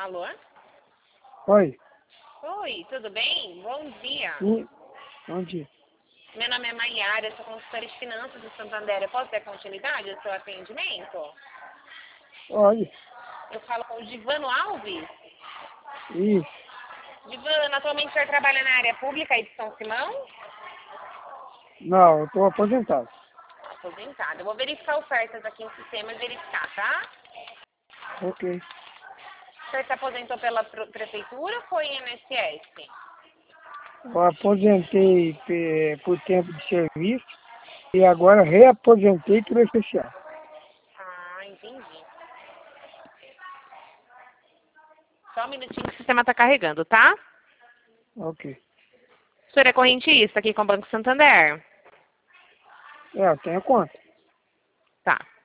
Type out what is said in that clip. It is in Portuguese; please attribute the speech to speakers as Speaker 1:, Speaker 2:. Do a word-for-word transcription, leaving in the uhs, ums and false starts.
Speaker 1: Alô?
Speaker 2: Oi.
Speaker 1: Oi, tudo bem? Bom dia.
Speaker 2: Sim. Bom dia.
Speaker 1: Meu nome é Maiara, sou consultora de finanças do Santander. Eu posso ter continuidade ao seu atendimento?
Speaker 2: Olha.
Speaker 1: Eu falo com o Divano Alves.
Speaker 2: Isso.
Speaker 1: Divano, atualmente o senhor trabalha na área pública aí de São Simão?
Speaker 2: Não, eu estou aposentado.
Speaker 1: Aposentado. Eu vou verificar ofertas aqui no sistema e verificar, tá?
Speaker 2: Ok.
Speaker 1: O senhor se aposentou pela pre- prefeitura ou foi em I N S S?
Speaker 2: Eu aposentei pe- por tempo de serviço e agora reaposentei por especial.
Speaker 1: Ah, entendi. Só um minutinho que o sistema está carregando, tá?
Speaker 2: Ok.
Speaker 1: O senhor é correntista aqui com o Banco Santander?
Speaker 2: É, eu tenho conta.
Speaker 1: Tá.